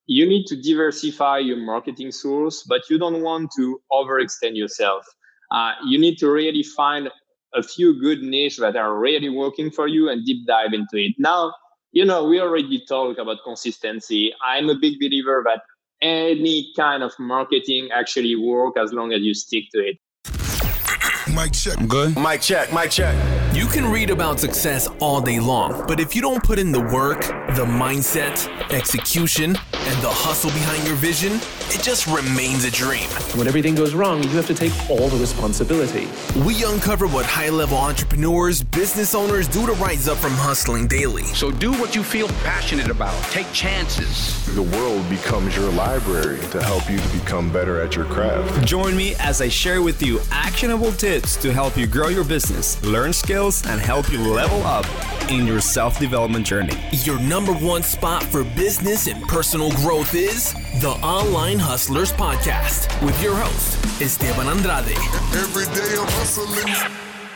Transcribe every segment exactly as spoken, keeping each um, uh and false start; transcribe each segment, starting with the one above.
you need to diversify your marketing source, but you don't want to overextend yourself. Uh, you need to really find a few good niche that are really working for you and deep dive into it. Now, you know, we already talked about consistency. I'm a big believer that any kind of marketing actually work as long as you stick to it. Mic check. I'm good. Mic check. Mic check. You can read about success all day long, but if you don't put in the work, the mindset, execution, and the hustle behind your vision, it just remains a dream. When everything goes wrong, you have to take all the responsibility. We uncover what high-level entrepreneurs, business owners do to rise up from hustling daily. So do what you feel passionate about. Take chances. The world becomes your library to help you to become better at your craft. Join me as I share with you actionable tips to help you grow your business, learn skills, and help you level up in your self-development journey. Your number one spot for business and personal growth is the Online Hustlers Podcast with your host, Esteban Andrade. Every day I'm hustling.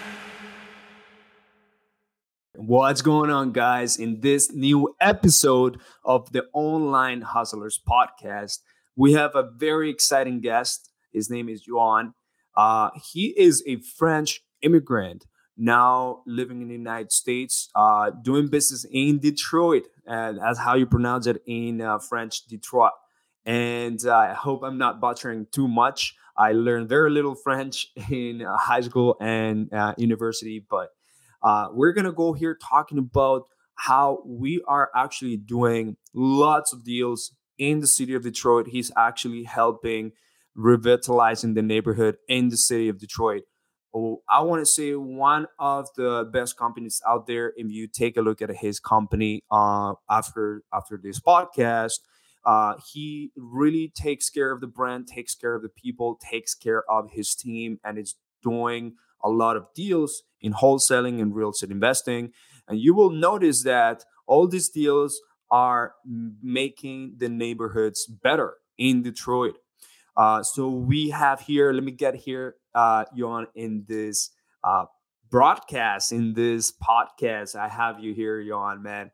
What's going on, guys? In this new episode of the Online Hustlers Podcast, we have a very exciting guest. His name is Johan. Uh, he is a French immigrant now living in the United States, uh, doing business in Detroit, and that's how you pronounce it in uh, French, Detroit. And uh, I hope I'm not butchering too much. I learned very little French in uh, high school and uh, university, but uh, we're going to go here talking about how we are actually doing lots of deals in the city of Detroit. He's actually helping revitalizing the neighborhood in the city of Detroit. Oh, I want to say one of the best companies out there. If you take a look at his company uh, after after this podcast, uh, he really takes care of the brand, takes care of the people, takes care of his team, and is doing a lot of deals in wholesaling and real estate investing. And you will notice that all these deals are making the neighborhoods better in Detroit. Uh, so we have here, let me get here, uh, Johan, in this uh, broadcast, in this podcast. I have you here, Johan, man.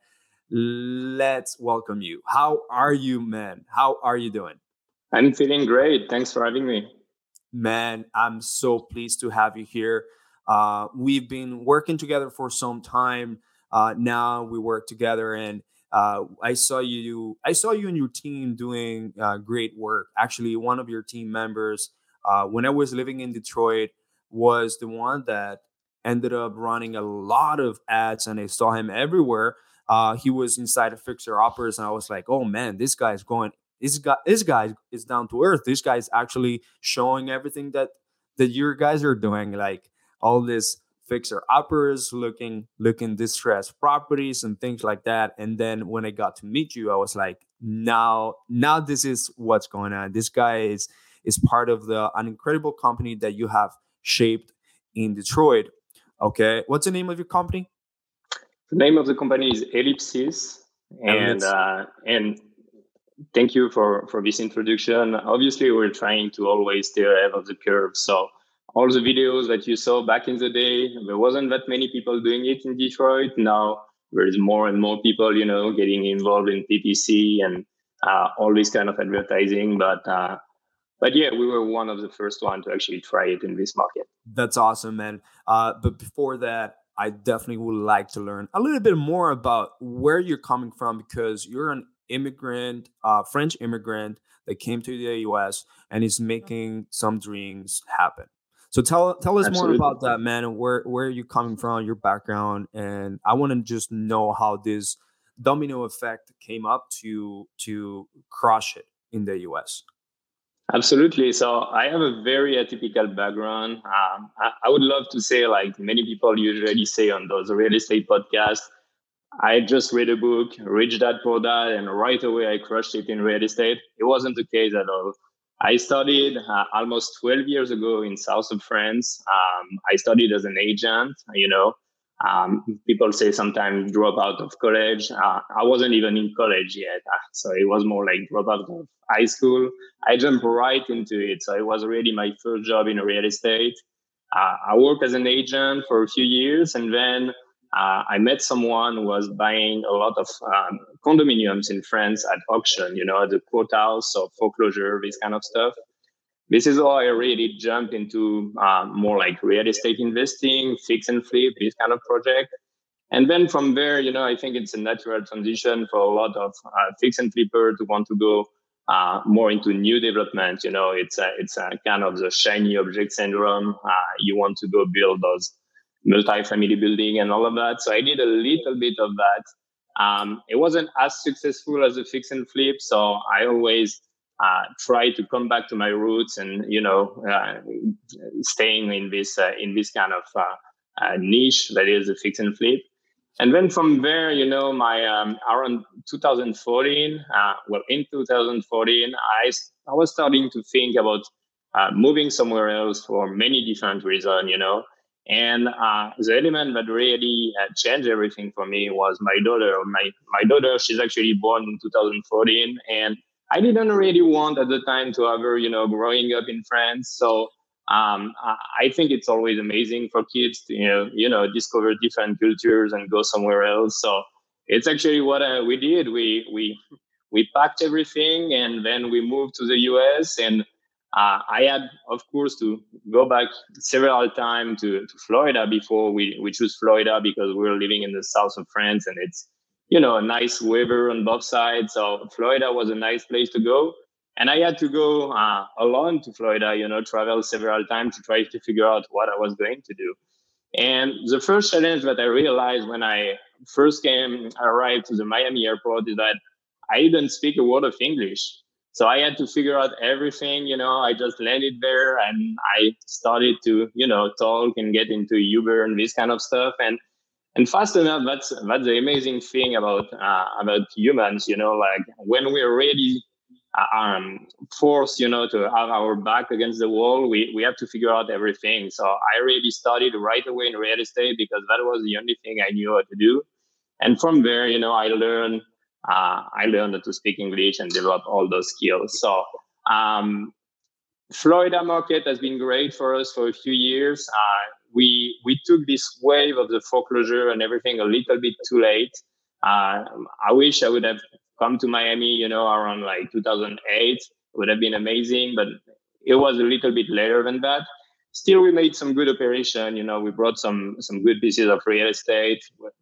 Let's welcome you. How are you, man? How are you doing? I'm feeling great. Thanks for having me. Man, I'm so pleased to have you here. Uh, we've been working together for some time. Uh, now we work together, and Uh, I saw you. I saw you and your team doing uh, great work. Actually, one of your team members, uh, when I was living in Detroit, was the one that ended up running a lot of ads, and I saw him everywhere. Uh, he was inside of Fixer Uppers, and I was like, "Oh man, this guy's going. This guy, this guy is down to earth. This guy's actually showing everything that that your guys are doing, like all this." Fixer uppers, looking looking distressed properties and things like that. And then when I got to meet you, I was like, now now this is what's going on. This guy is is part of the an incredible company that you have shaped in Detroit. Okay, what's the name of your company? The name of the company is Ellipsis, and uh, and thank you for for this introduction. Obviously, we're trying to always stay ahead of the curve, so all the videos that you saw back in the day, there wasn't that many people doing it in Detroit. Now there's more and more people, you know, getting involved in P P C and uh, all this kind of advertising. But uh, but yeah, we were one of the first ones to actually try it in this market. That's awesome, man. Uh, but before that, I definitely would like to learn a little bit more about where you're coming from, because you're an immigrant, uh, French immigrant that came to the U S and is making some dreams happen. So tell tell us Absolutely. more about that, man, and where, where are you coming from, your background, and I want to just know how this domino effect came up to to crush it in the U S. Absolutely. So I have a very atypical background. Um, I, I would love to say, like many people usually say on those real estate podcasts, I just read a book, Rich Dad Poor Dad, and right away I crushed it in real estate. It wasn't the case at all. I studied uh, almost twelve years ago in south of France. Um, I studied as an agent, you know. Um, people say sometimes drop out of college. Uh, I wasn't even in college yet. Uh, so it was more like drop out of high school. I jumped right into it. So it was really my first job in real estate. Uh, I worked as an agent for a few years, and then uh, I met someone who was buying a lot of um, condominiums in France at auction, you know, the courthouse or foreclosure, this kind of stuff. This is how I really jumped into um, more like real estate investing, fix and flip, this kind of project. And then from there, you know, I think it's a natural transition for a lot of uh, fix and flipper to want to go uh, more into new development. You know, it's a, it's a kind of the shiny object syndrome. Uh, you want to go build those multi-family building and all of that. So I did a little bit of that. Um, it wasn't as successful as a fix and flip. So I always uh, try to come back to my roots and, you know, uh, staying in this, uh, in this kind of uh, uh, niche that is a fix and flip. And then from there, you know, my um, around two thousand fourteen, uh, well, in two thousand fourteen, I, I was starting to think about uh, moving somewhere else for many different reasons, you know. And uh, the element that really uh, changed everything for me was my daughter. My my daughter, she's actually born in two thousand fourteen, and I didn't really want at the time to have her, you know, growing up in France. So um, I think it's always amazing for kids to, you know, you know, discover different cultures and go somewhere else. So it's actually what uh, we did. We we we packed everything, and then we moved to the U S. And Uh, I had, of course, to go back several times to, to Florida before we, we chose Florida because we were living in the south of France and it's, you know, a nice weather on both sides. So Florida was a nice place to go. And I had to go uh, alone to Florida, you know, travel several times to try to figure out what I was going to do. And the first challenge that I realized when I first came, arrived to the Miami airport is that I didn't speak a word of English. So I had to figure out everything, you know, I just landed there and I started to, you know, talk and get into Uber and this kind of stuff. And and fast enough, that's that's the amazing thing about uh, about humans, you know, like when we're really uh, um, forced, you know, to have our back against the wall, we, we have to figure out everything. So I really started right away in real estate because that was the only thing I knew how to do. And from there, you know, I learned Uh, I learned how to speak English and develop all those skills. So um, Florida market has been great for us for a few years. Uh, we we took this wave of the foreclosure and everything a little bit too late. Uh, I wish I would have come to Miami, you know, around like two thousand eight. It would have been amazing, but it was a little bit later than that. Still, we made some good operation. You know, we brought some some good pieces of real estate,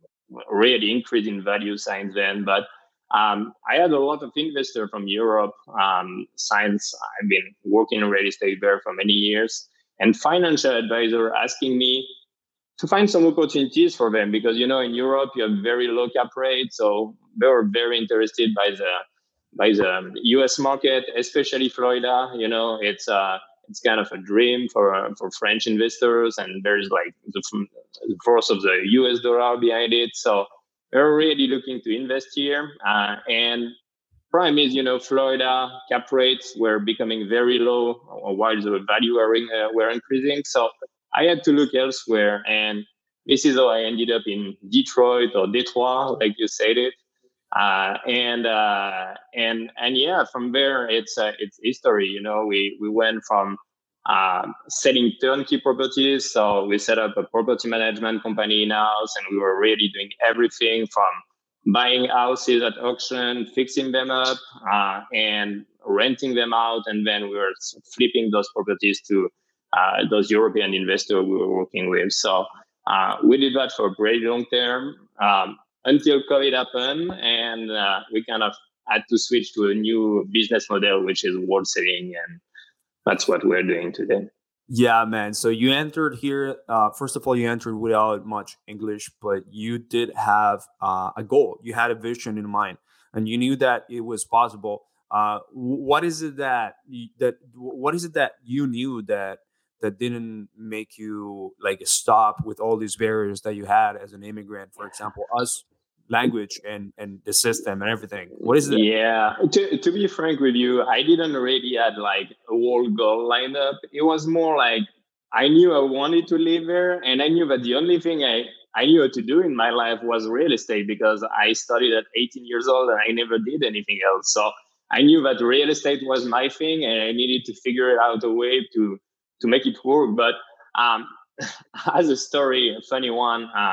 really increased in value since then, but Um, I had a lot of investors from Europe um, since I've been working in real estate there for many years, and financial advisor asking me to find some opportunities for them because, you know, in Europe you have very low cap rates, so they were very interested by the by the U S market, especially Florida. You know, it's uh, it's kind of a dream for uh, for French investors, and there's like the, the force of the U S dollar behind it, so we're really looking to invest here. Uh, and prime is, you know, Florida cap rates were becoming very low while the value were, uh, were increasing. So I had to look elsewhere. And this is how I ended up in Detroit or Detroit, like you said it. Uh, and, uh, and, and yeah, from there, it's, uh, it's history. You know, we, we went from Uh, selling turnkey properties. So we set up a property management company in-house, and we were really doing everything from buying houses at auction, fixing them up, uh, and renting them out. And then we were flipping those properties to uh, those European investors we were working with. So uh, we did that for a very long term um, until COVID happened, and uh, we kind of had to switch to a new business model, which is wholesaling, and that's what we're doing today. Yeah, man. So you entered here. Uh, first of all, you entered without much English, but you did have uh, a goal. You had a vision in mind, and you knew that it was possible. Uh, what is it that that what is it that you knew that that didn't make you like stop with all these barriers that you had as an immigrant? For example, us. Language and and the system and everything. What is it? Yeah, to to be frank with you, I didn't really had like a whole goal lined up. It was more like I knew I wanted to live there, and I knew that the only thing I I knew how to do in my life was real estate because I studied at eighteen years old and I never did anything else. So I knew that real estate was my thing, and I needed to figure out a way to to make it work. But um, as a story, a funny one. Uh,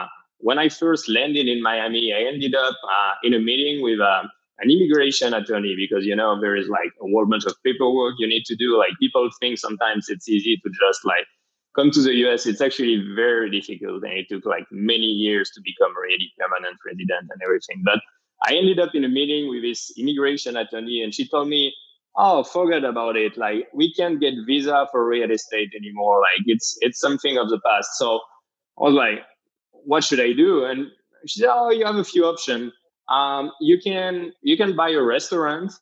when I first landed in Miami, I ended up uh, in a meeting with uh, an immigration attorney because, you know, there is like a whole bunch of paperwork you need to do. Like people think sometimes it's easy to just like come to the U S. It's actually very difficult. And it took like many years to become a really permanent resident and everything. But I ended up in a meeting with this immigration attorney and she told me, oh, forget about it. Like we can't get visa for real estate anymore. Like it's it's something of the past. So I was like, what should I do? And she said, oh, you have a few options. Um, you can you can buy a restaurant,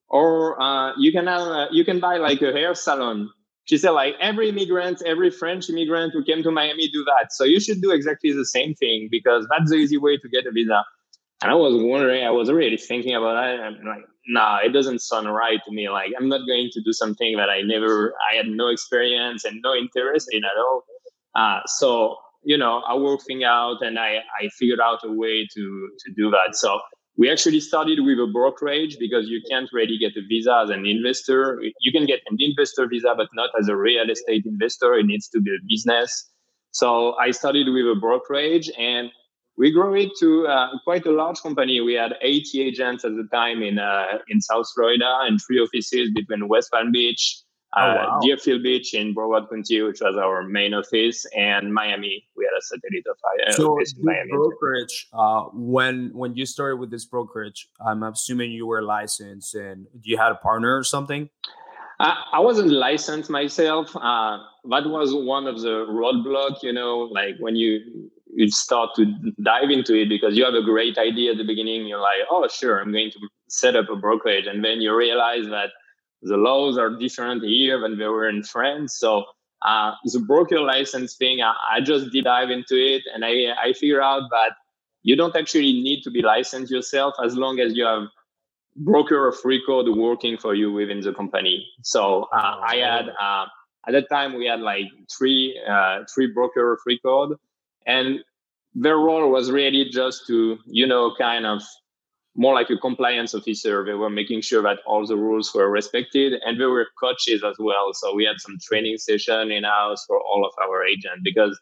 or uh, you can have a, you can buy like a hair salon. She said, like every immigrant, every French immigrant who came to Miami do that. So you should do exactly the same thing because that's the easy way to get a visa. And I was wondering, I was really thinking about it. I'm like, nah, it doesn't sound right to me. Like I'm not going to do something that I never, I had no experience and no interest in at all. Uh, so you know, I worked things out and I, I figured out a way to, to do that. So we actually started with a brokerage because you can't really get a visa as an investor. You can get an investor visa, but not as a real estate investor. It needs to be a business. So I started with a brokerage and we grew it to uh, quite a large company. We had eighty agents at the time in uh, in South Florida and three offices between West Palm Beach, Uh, oh, wow. Deerfield Beach in Broward County, which was our main office, and Miami. We had a satellite of uh, so office in Miami. Brokerage. Uh, when when you started with this brokerage, I'm assuming you were licensed, and you had a partner or something. I, I wasn't licensed myself. Uh, that was one of the roadblocks. You know, like when you you start to dive into it because you have a great idea at the beginning. You're like, oh, sure, I'm going to set up a brokerage, and then you realize that the laws are different here than they were in France. So uh, the broker license thing, I, I just did dive into it. And I, I figured out that you don't actually need to be licensed yourself as long as you have broker of record working for you within the company. So uh, I had, uh, at that time, we had like three, uh, three broker of record. And their role was really just to, you know, kind of more like a compliance officer. They were making sure that all the rules were respected, and they were coaches as well. So we had some training session in-house for all of our agents because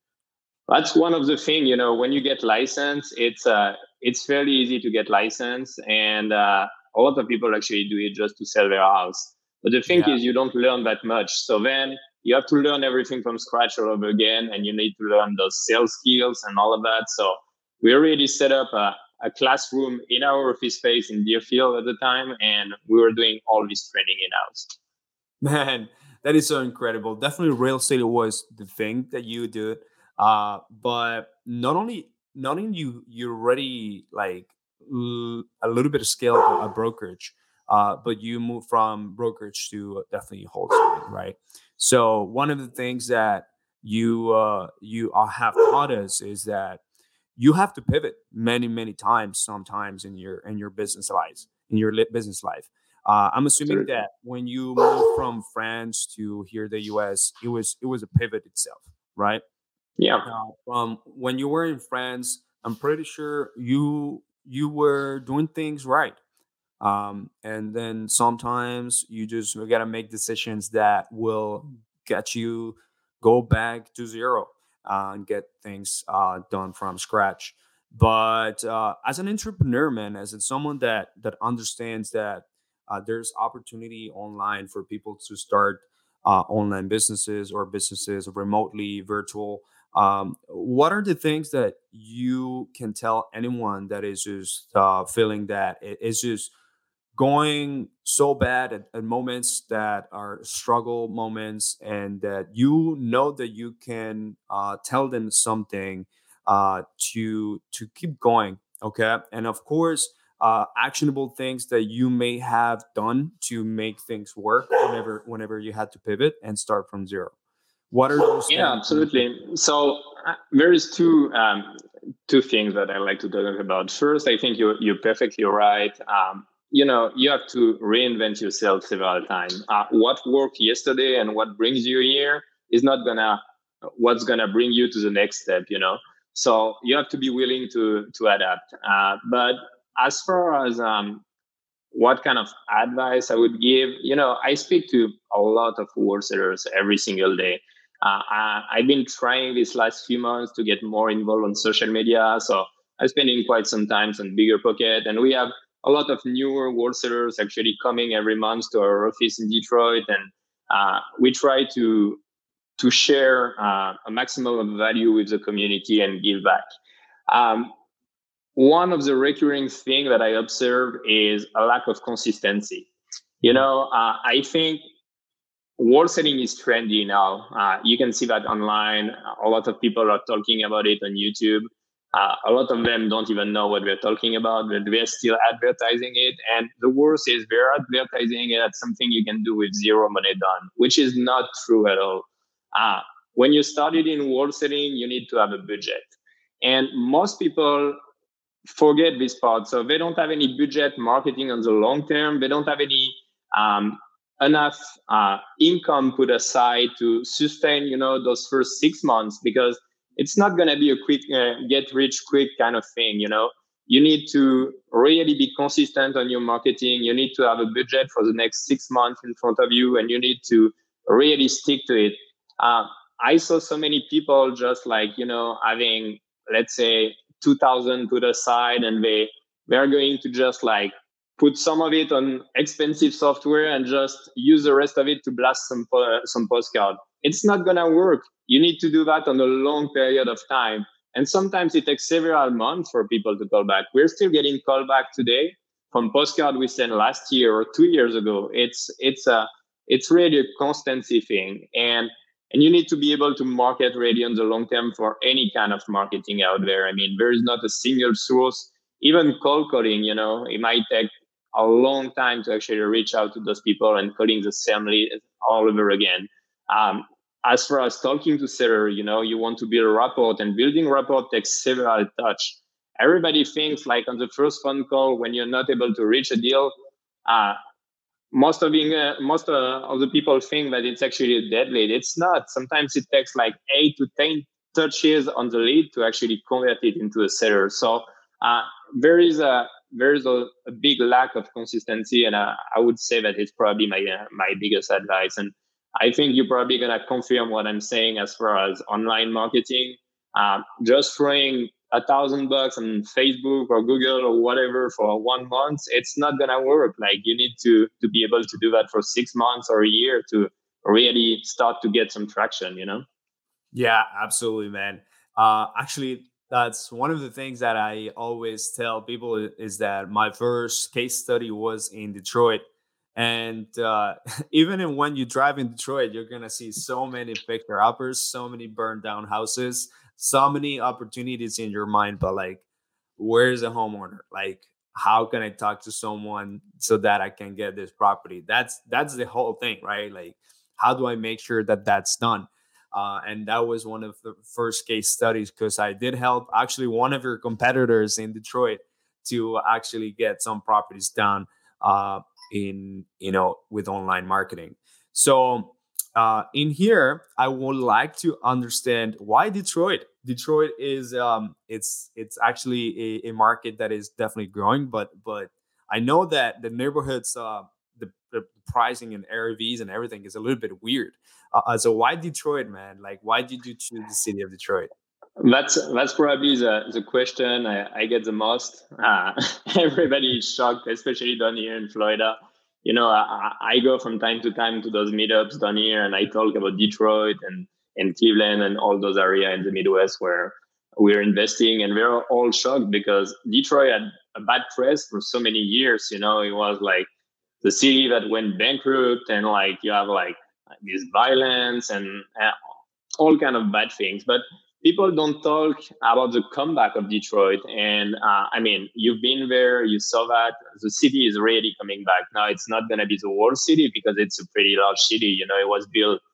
that's one of the things, you know, when you get licensed, it's uh, it's fairly easy to get licensed, and uh, a lot of people actually do it just to sell their house. But the thing yeah. is, you don't learn that much. So then you have to learn everything from scratch all over again, and you need to learn those sales skills and all of that. So we already set up a a classroom in our office space in Deerfield at the time, and we were doing all this training in-house. Man, that is so incredible. Definitely real estate was the thing that you did. Uh, but not only, not only you, you already like l- a little bit of scale a brokerage, uh, but you moved from brokerage to definitely wholesaling, right? So one of the things that you, uh, you have taught us is that you have to pivot many, many times, sometimes in your in your business life, in your business life. Uh, I'm assuming that when you moved from France to here, the U S, it was it was a pivot itself, right? Yeah. Uh, from when you were in France, I'm pretty sure you you were doing things right, um, and then sometimes you just got to make decisions that will get you go back to zero. Uh, and get things uh, done from scratch. But uh, as an entrepreneur, man, as someone that that understands that uh, there's opportunity online for people to start uh, online businesses or businesses remotely, virtual. Um, what are the things that you can tell anyone that is just uh, feeling that it is just going so bad at, at moments that are struggle moments, and that you know that you can uh, tell them something uh, to to keep going, okay? And of course, uh, actionable things that you may have done to make things work whenever whenever you had to pivot and start from zero. What are those? Yeah, things? absolutely. So uh, there is two um, two things that I like to talk about. First, I think you're you're perfectly right. Um, you know, you have to reinvent yourself several times. Uh, what worked yesterday and what brings you here is not gonna, what's gonna bring you to the next step, you know? So you have to be willing to, to adapt. Uh, but as far as um, what kind of advice I would give, you know, I speak to a lot of wholesalers every single day. Uh, I, I've been trying these last few months to get more involved on social media. So I'm spending quite some time on BiggerPocket, and we have a lot of newer wholesalers actually coming every month to our office in Detroit, and uh, we try to to share uh, a maximum of value with the community and give back. Um, one of the recurring things that I observe is a lack of consistency. You know, uh, I think wholesaling is trendy now. Uh, you can see that online. A lot of people are talking about it on YouTube. Uh, a lot of them don't even know what we're talking about, but we're still advertising it. And the worst is we're advertising it as something you can do with zero money down, which is not true at all. Uh, when you started in wholesaling, you need to have a budget. And most people forget this part. So they don't have any budget marketing on the long term. They don't have any um, enough uh, income put aside to sustain, you know, those first six months, because it's not going to be a quick uh, get rich quick kind of thing. You know, you need to really be consistent on your marketing. You need to have a budget for the next six months in front of you, and you need to really stick to it. Uh, I saw so many people just like, you know, having, let's say, two thousand put aside, and they they're going to just like put some of it on expensive software and just use the rest of it to blast some some postcard. It's not gonna work. You need to do that on a long period of time, and sometimes it takes several months for people to call back. We're still getting call back today from postcard we sent last year or two years ago. It's it's a it's really a constancy thing, and And you need to be able to market really on the long term for any kind of marketing out there. I mean, there is not a single source. Even cold calling, you know, it might take a long time to actually reach out to those people and calling the same lead all over again. Um, as far as talking to seller, you know, you want to build a rapport, and building rapport takes several touch. Everybody thinks like on the first phone call, when you're not able to reach a deal, uh, most of being uh, most uh, of the people think that it's actually a dead lead. It's not. Sometimes it takes like eight to ten touches on the lead to actually convert it into a seller. So uh, there is a there is a, a big lack of consistency, and uh, I would say that it's probably my uh, my biggest advice. And I think you're probably gonna confirm what I'm saying as far as online marketing. Um, just throwing a thousand bucks on Facebook or Google or whatever for one month, it's not gonna work. Like you need to to be able to do that for six months or a year to really start to get some traction, you know? Yeah, absolutely, man. Uh, actually, that's one of the things that I always tell people is that my first case study was in Detroit. And uh, even in, when you drive in Detroit, you're going to see so many fixer uppers, so many burned down houses, so many opportunities in your mind. But like, where's a homeowner? Like, how can I talk to someone so that I can get this property? That's that's the whole thing, right? Like, how do I make sure that that's done? Uh, and that was one of the first case studies, because I did help actually one of your competitors in Detroit to actually get some properties done uh, in, you know, with online marketing. So uh, in here, I would like to understand why Detroit. Detroit is um, it's it's actually a, a market that is definitely growing, but but I know that the neighborhoods, uh, the, the pricing and A R Vs and everything is a little bit weird. Uh, so why Detroit, man? Like, why did you choose the city of Detroit? That's that's probably the, the question I, I get the most. Uh, everybody is shocked, especially down here in Florida. You know, I, I go from time to time to those meetups down here, and I talk about Detroit and, and Cleveland and all those areas in the Midwest where we're investing, and we're all shocked because Detroit had a bad press for so many years. You know, it was like the city that went bankrupt, and like you have like this violence and uh, all kind of bad things. But people don't talk about the comeback of Detroit. And uh, I mean, you've been there, you saw that the city is really coming back. Now it's not going to be the whole city because it's a pretty large city. You know, it was built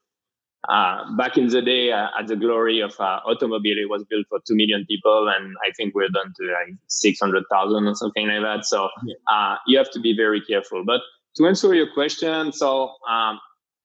uh, back in the day uh, at the glory of uh, automobile. It was built for two million people. And I think we're done to like six hundred thousand or something like that. So uh, you have to be very careful. But to answer your question, so um,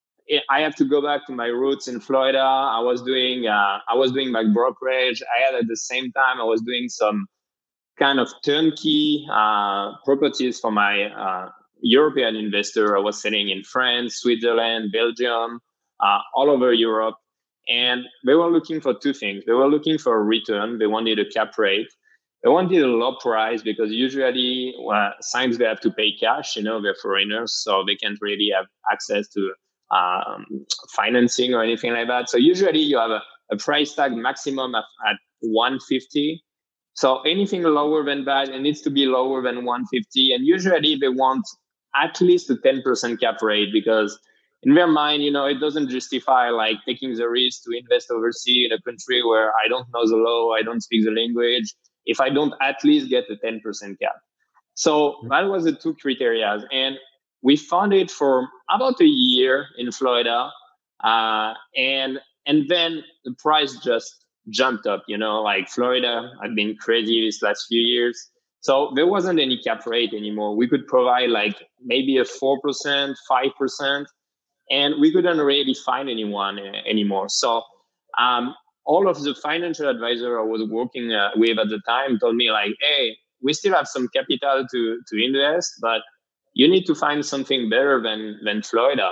I have to go back to my roots in Florida. I was doing uh, I was doing my brokerage. I had at the same time I was doing some kind of turnkey uh, properties for my uh, European investor. I was selling in France, Switzerland, Belgium, uh, all over Europe. and they were looking for two things. They were looking for a return. They wanted a cap rate. They wanted a low price because usually well, sometimes they have to pay cash. You know, they're foreigners, so they can't really have access to um, financing or anything like that. So usually you have a, a price tag maximum at, at one fifty. So anything lower than that, it needs to be lower than one fifty. And usually they want at least a ten percent cap rate because in their mind, you know, it doesn't justify like taking the risk to invest overseas in a country where I don't know the law, I don't speak the language, if I don't at least get a ten percent cap. So that was the two criteria. And we found it for about a year in Florida. Uh, and and then the price just jumped up, you know, like Florida had been crazy these last few years. So there wasn't any cap rate anymore. We could provide like maybe a four percent, five percent, and we couldn't really find anyone uh, anymore. So um, all of the financial advisor I was working uh, with at the time told me like, hey, we still have some capital to, to invest, but you need to find something better than, than Florida.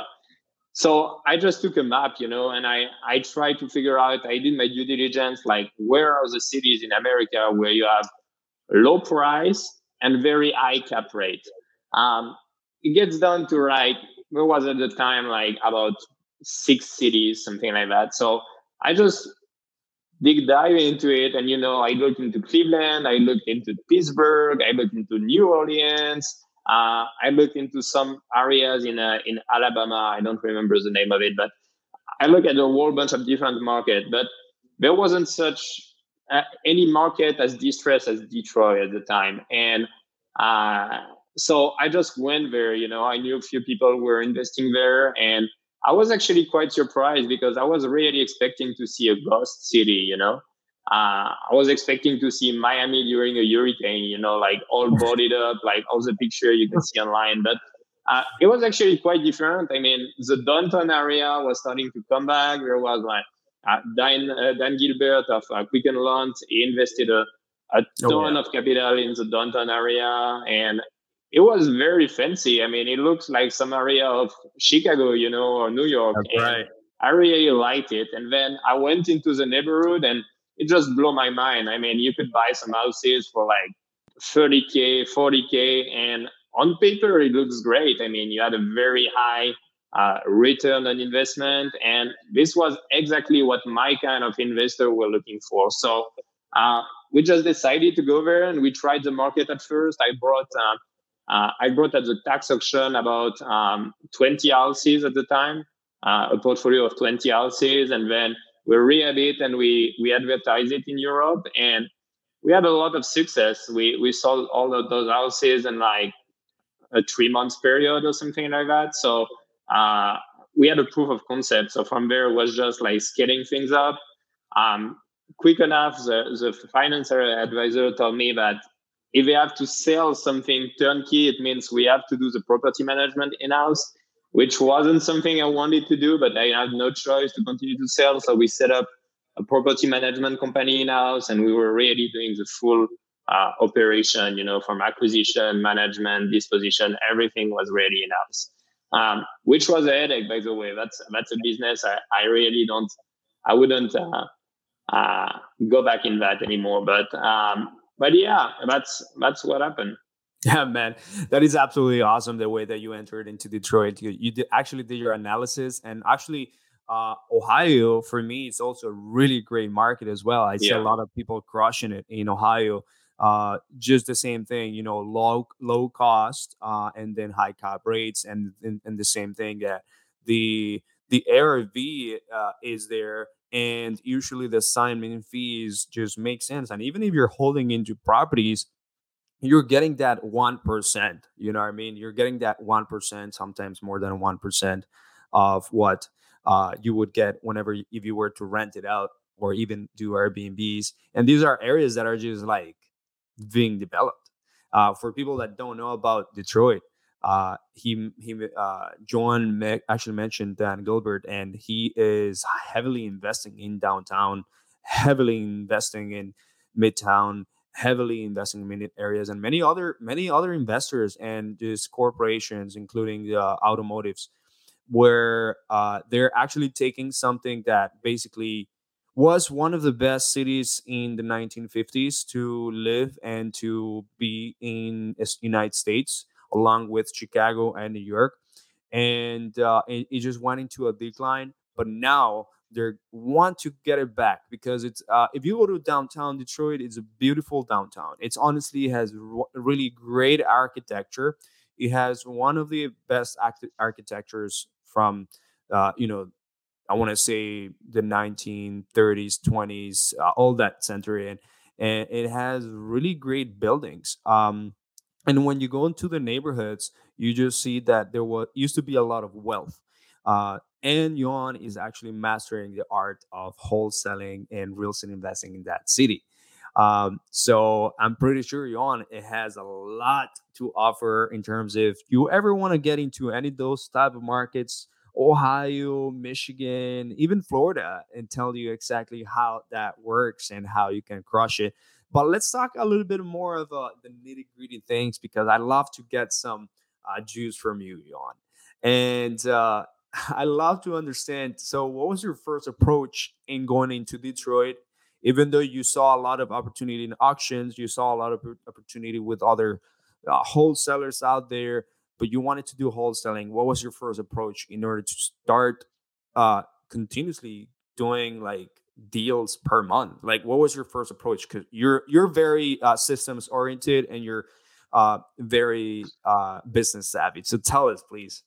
So I just took a map, you know, and I, I tried to figure out, I did my due diligence, like where are the cities in America where you have low price and very high cap rate. Um, it gets down to like, there was at the time like about six cities, something like that. So I just dig dive into it. And, you know, I looked into Cleveland, I looked into Pittsburgh, I looked into New Orleans. Uh, I looked into some areas in uh, in Alabama. I don't remember the name of it, but I looked at a whole bunch of different markets. But there wasn't such uh, any market as distressed as Detroit at the time. And uh, so I just went there. You know, I knew a few people who were investing there, and I was actually quite surprised because I was really expecting to see a ghost city. You know. Uh, I was expecting to see Miami during a hurricane, you know, like all boarded up, like all the picture you can see online. But uh, it was actually quite different. I mean, the downtown area was starting to come back. There was like uh, Dan, uh, Dan Gilbert of uh, Quicken Loans. He invested a, a ton oh, yeah. of capital in the downtown area. And it was very fancy. I mean, it looks like some area of Chicago, you know, or New York. That's right. I really liked it. And then I went into the neighborhood and it just blew my mind. I mean, you could buy some houses for like thirty K, forty K, and on paper, it looks great. I mean, you had a very high uh, return on investment, and this was exactly what my kind of investor were looking for. So uh, we just decided to go there, and we tried the market at first. I brought uh, uh, I brought at the tax auction about um, twenty houses at the time, uh, a portfolio of twenty houses, and then we rehab it and we we advertise it in Europe, and we had a lot of success. We we sold all of those houses in like a three months period or something like that. So uh, we had a proof of concept. So from there, it was just like scaling things up. Um, quick enough, the the financial advisor told me that if we have to sell something turnkey, it means we have to do the property management in-house, which wasn't something I wanted to do, but I had no choice to continue to sell. So we set up a property management company in-house, and we were really doing the full uh, operation, you know, from acquisition, management, disposition, everything was really in-house, um, which was a headache, by the way. That's that's a business I, I really don't, I wouldn't uh, uh, go back in that anymore. But um, but yeah, that's that's what happened. Yeah, man, that is absolutely awesome. The way that you entered into Detroit, you, you did, actually did your analysis, and actually, uh, Ohio for me, it's also a really great market as well. I see yeah. a lot of people crushing it in Ohio. Uh, just the same thing, you know, low low cost, uh, and then high cap rates, and, and and the same thing that the the A R V uh, is there, and usually the assignment fees just make sense. And even if you're holding into properties, you're getting that one percent, you know what I mean? You're getting that one percent, sometimes more than one percent of what uh, you would get whenever, if you were to rent it out or even do Airbnbs. And these are areas that are just like being developed. Uh, for people that don't know about Detroit, uh, he, he uh, John me- actually mentioned Dan Gilbert, and he is heavily investing in downtown, heavily investing in Midtown, heavily investing in many areas, and many other many other investors and just corporations, including the uh, automotives. where uh, they're actually taking something that basically was one of the best cities in the nineteen fifties to live and to be in the United States, along with Chicago and New York. And uh, it, it just went into a decline. But now they want to get it back because it's uh, if you go to downtown Detroit, it's a beautiful downtown. It's honestly has r- really great architecture. It has one of the best act- architectures from uh, you know I want to say the nineteen thirties, twenties, uh, all that century, and and it has really great buildings. Um, and when you go into the neighborhoods, you just see that there was used to be a lot of wealth. Uh, and Yuan is actually mastering the art of wholesaling and real estate investing in that city. Um, so I'm pretty sure Yuan it has a lot to offer in terms of you ever want to get into any of those type of markets, Ohio, Michigan, even Florida, and tell you exactly how that works and how you can crush it. But let's talk a little bit more of uh, the nitty gritty things because I love to get some uh, juice from you, Yon. And uh, I love to understand. So, what was your first approach in going into Detroit? Even though you saw a lot of opportunity in auctions, you saw a lot of opportunity with other uh, wholesalers out there, but you wanted to do wholesaling. What was your first approach in order to start uh, continuously doing like deals per month? Like, what was your first approach? Because you're you're very uh, systems oriented and you're uh, very uh, business savvy. So tell us, please.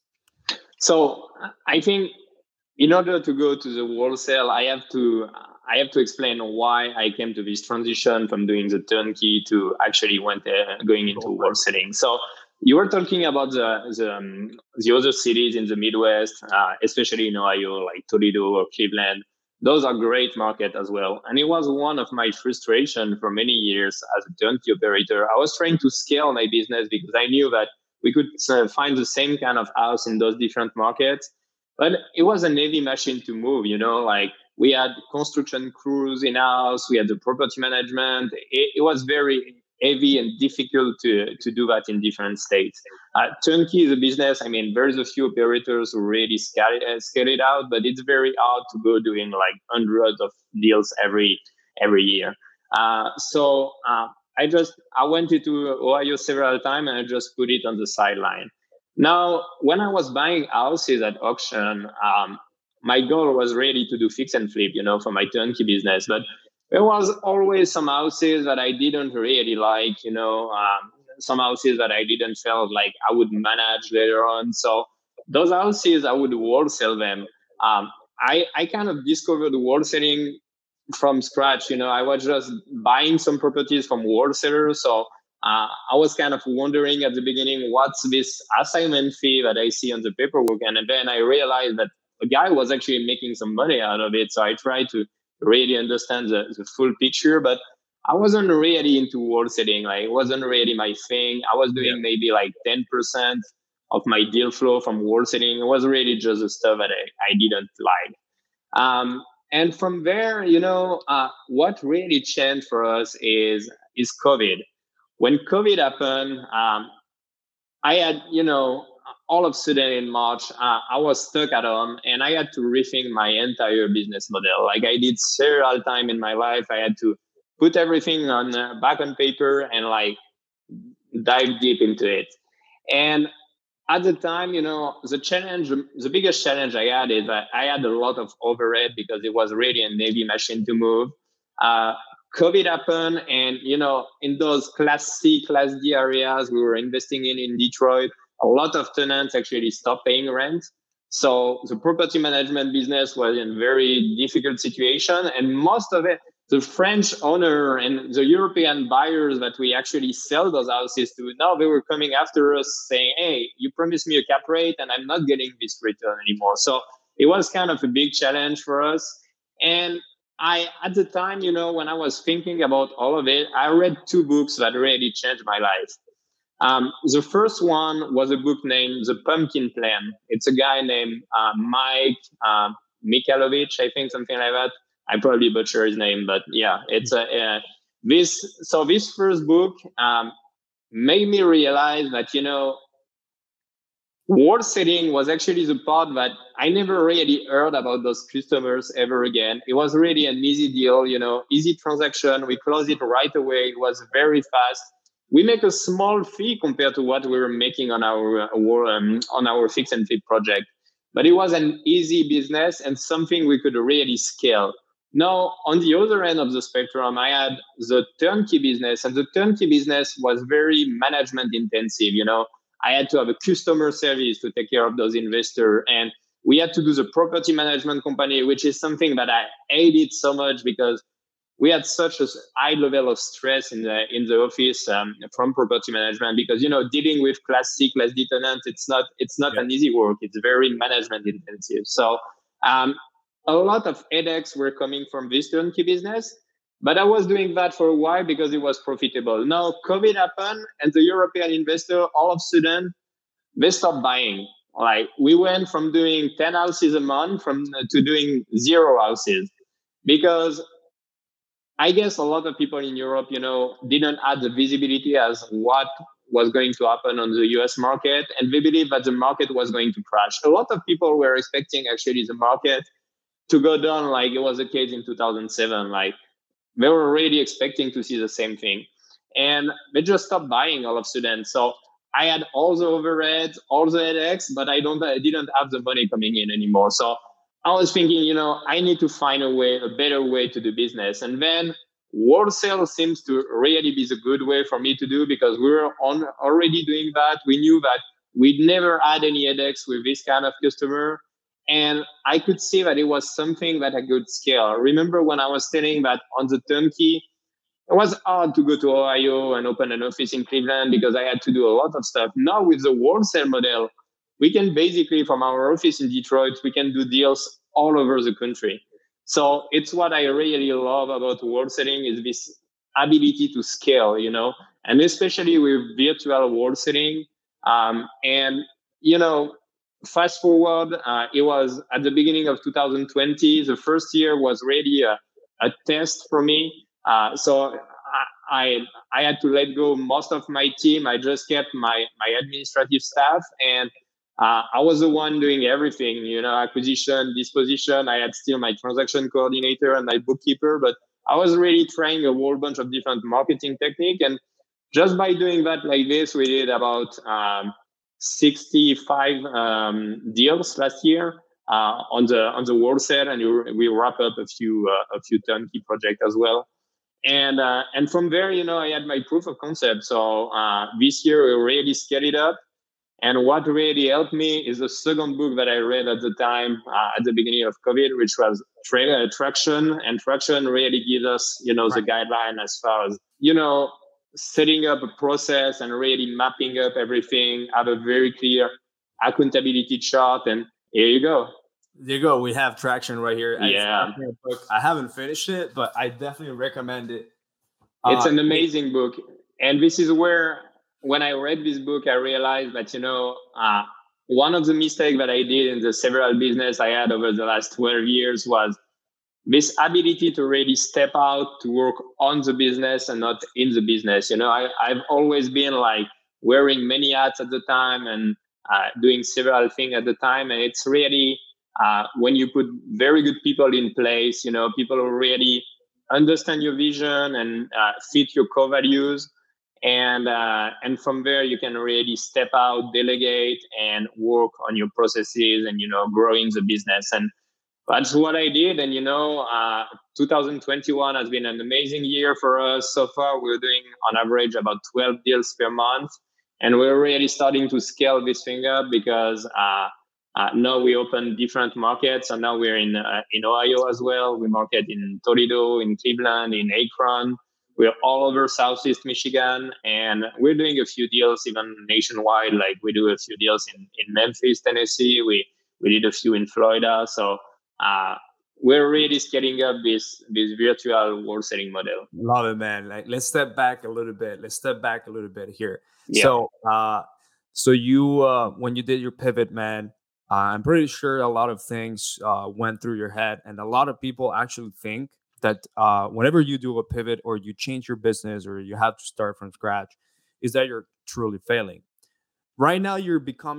So I think in order to go to the wholesale, I have to I have to explain why I came to this transition from doing the turnkey to actually went uh, going into wholesaling. So you were talking about the the, um, the other cities in the Midwest, uh, especially in Ohio, like Toledo or Cleveland. Those are great markets as well. And it was one of my frustration for many years as a turnkey operator. I was trying to scale my business because I knew that we could uh, find the same kind of house in those different markets. But it was a heavy machine to move, you know, like we had construction crews in house, we had the property management. It, it was very heavy and difficult to, to do that in different states. Uh, turnkey is a business. I mean, there's a few operators who really scale it, uh, scale it out, but it's very hard to go doing like hundreds of deals every every year. Uh, so uh, I just I went into Ohio several times and I just put it on the sideline. Now, when I was buying houses at auction, um, my goal was really to do fix and flip, you know, for my turnkey business. But there was always some houses that I didn't really like, you know, um, some houses that I didn't feel like I would manage later on. So those houses, I would wholesale them. Um, I, I kind of discovered wholesaling from scratch. You know, I was just buying some properties from wholesalers. So Uh, I was kind of wondering at the beginning, what's this assignment fee that I see on the paperwork? And then I realized that a guy was actually making some money out of it. So I tried to really understand the, the full picture, but I wasn't really into wholesaling. Like, it wasn't really my thing. I was doing yeah. maybe like ten percent of my deal flow from wholesaling. It was really just the stuff that I, I didn't like. Um, and from there, you know, uh, what really changed for us is, is COVID. When COVID happened, um, I had, you know, all of a sudden in March, uh, I was stuck at home and I had to rethink my entire business model. Like I did several times in my life, I had to put everything on uh, back on paper and like dive deep into it. And at the time, you know, the challenge, the biggest challenge I had is that I had a lot of overhead because it was really a heavy machine to move. Uh, COVID happened, and you know, in those Class C, Class D areas we were investing in in Detroit, a lot of tenants actually stopped paying rent. So the property management business was in a very difficult situation, and most of it, the French owner and the European buyers that we actually sell those houses to, now they were coming after us saying, "Hey, you promised me a cap rate, and I'm not getting this return anymore." So it was kind of a big challenge for us, and I, at the time, you know, when I was thinking about all of it, I read two books that really changed my life. Um, the first one was a book named The Pumpkin Plan. It's a guy named uh, Mike uh, Michalowicz, I think, something like that. I probably butcher his name, but yeah, it's a uh, this. So this first book um, made me realize that, you know, Wholesaling was actually the part that I never really heard about those customers ever again. It was really an easy deal, you know, easy transaction. We closed it right away. It was very fast. We make a small fee compared to what we were making on our uh, um, on our fix and flip project, but it was an easy business and something we could really scale. Now, on the other end of the spectrum, I had the turnkey business, and the turnkey business was very management intensive. You know, I had to have a customer service to take care of those investors, and we had to do the property management company, which is something that I hated so much because we had such a high level of stress in the in the office um, from property management, because you know dealing with class C, class D tenants, it's not it's not yeah. an easy work. It's very management intensive. So um, a lot of headaches were coming from this turnkey business, but I was doing that for a while because it was profitable. Now COVID happened, and the European investor all of a sudden they stopped buying. Like we went from doing ten houses a month from to doing zero houses because I guess a lot of people in Europe, you know, didn't have the visibility as what was going to happen on the U S market, and they believe that the market was going to crash. A lot of people were expecting actually the market to go down like it was the case in two thousand seven. Like they were already expecting to see the same thing, and they just stopped buying all of a sudden. So I had all the overheads, all the headaches, but I don't, I didn't have the money coming in anymore. So I was thinking, you know, I need to find a way, a better way to do business. And then wholesale seems to really be the good way for me to do, because we were on already doing that. We knew that we'd never had any headaches with this kind of customer. And I could see that it was something that I could scale. Remember when I was telling that on the turnkey, it was hard to go to Ohio and open an office in Cleveland because I had to do a lot of stuff. Now with the wholesale model, we can basically, from our office in Detroit, we can do deals all over the country. So it's what I really love about wholesaling, is this ability to scale, you know, and especially with virtual wholesaling. Um, and, you know, fast forward, uh, it was at the beginning of two thousand twenty. The first year was really a, a test for me. Uh, so I, I I had to let go most of my team. I just kept my, my administrative staff, and Uh, I was the one doing everything, you know, acquisition, disposition. I had still my transaction coordinator and my bookkeeper, but I was really trying a whole bunch of different marketing technique. And just by doing that like this, we did about um, sixty-five um, deals last year uh, on the on the wholesale, and we wrap up a few uh, a few turnkey projects as well. And uh, and from there, you know, I had my proof of concept. So uh, this year we really scaled it up. And what really helped me is the second book that I read at the time, uh, at the beginning of COVID, which was tra- uh, Traction. And Traction really gives us, you know, the guideline as far as, you know, setting up a process and really mapping up everything, have a very clear accountability chart. And here you go. There you go. We have Traction right here. Yeah. Book. I haven't finished it, but I definitely recommend it. It's uh, an amazing book. And this is where, when I read this book, I realized that, you know, uh, one of the mistakes that I did in the several business I had over the last twelve years was this ability to really step out to work on the business and not in the business. You know, I, I've always been like wearing many hats at the time and uh, doing several things at the time. And it's really uh, when you put very good people in place, you know, people who really understand your vision and uh, fit your core values. And uh, and from there, you can really step out, delegate, and work on your processes and, you know, growing the business. And that's what I did. And, you know, uh, two thousand twenty-one has been an amazing year for us. So far, we're doing on average about twelve deals per month. And we're really starting to scale this thing up because uh, uh, now we open different markets. And now we're in, uh, in Ohio as well. We market in Toledo, in Cleveland, in Akron. We're all over Southeast Michigan, and we're doing a few deals even nationwide. Like we do a few deals in, in Memphis, Tennessee. We we did a few in Florida. So uh, we're really scaling up this this virtual wholesaling model. Love it, man. Like let's step back a little bit. Let's step back a little bit here. Yeah. So uh, so you uh, when you did your pivot, man, uh, I'm pretty sure a lot of things uh, went through your head, and a lot of people actually think that uh, whenever you do a pivot or you change your business or you have to start from scratch, is that you're truly failing. Right now, you're becoming an